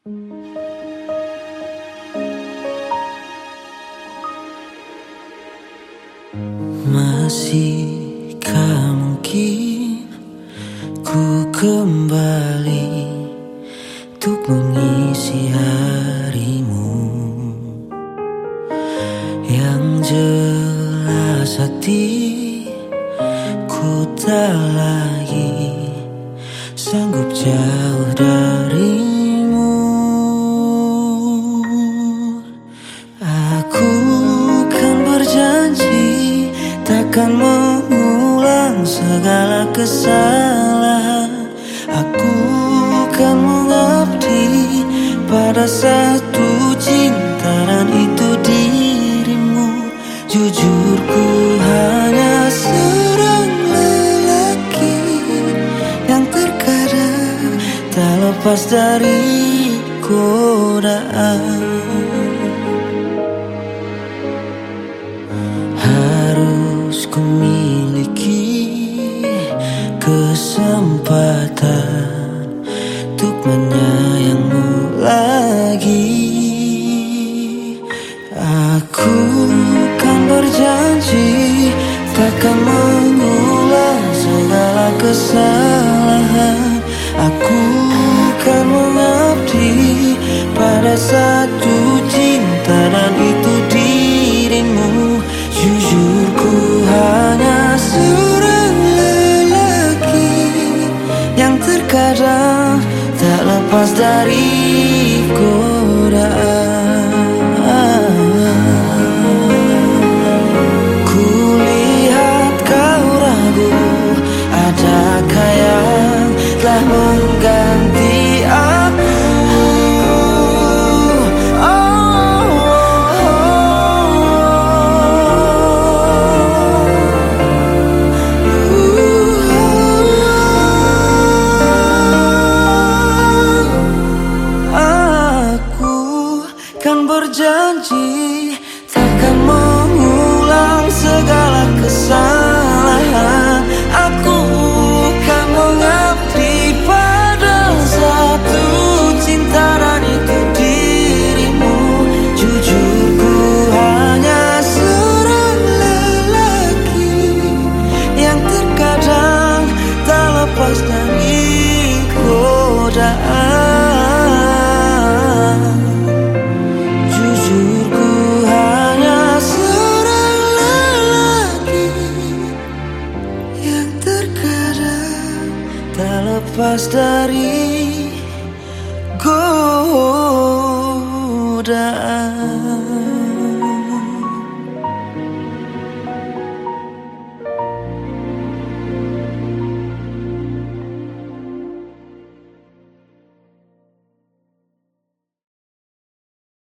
Masihkah mungkin ku kembali untuk mengisi harimu? Yang jelas hatiku tak lagi sanggup jauh darimu. Aku kan berjanji takkan mengulang segala kesalahan. Aku kan mengabdi pada satu cinta, dan itu dirimu. Jujur ku hanya seorang lelaki yang terkadang tak lepas dari godaan. Harus ku miliki kesempatan untuk menyayangmu lagi. Aku kan berjanji takkan mengulang segala kesalahan. Aku kan mengabdi pada satu cinta, dan itu dirimu. Jujur ku hanya seorang lelaki yang terkadang tak lepas dari godaan. Kulihat kau ragu, adakah yang telah mengganti aku? Kan berjanji takkan mengulang segala kesalahan. Aku kan mengabdi pada satu cinta, dan itu dirimu. Jujur ku hanya seorang lelaki yang terkadang tak lepas dari godaan. Tak lepas dari godaan.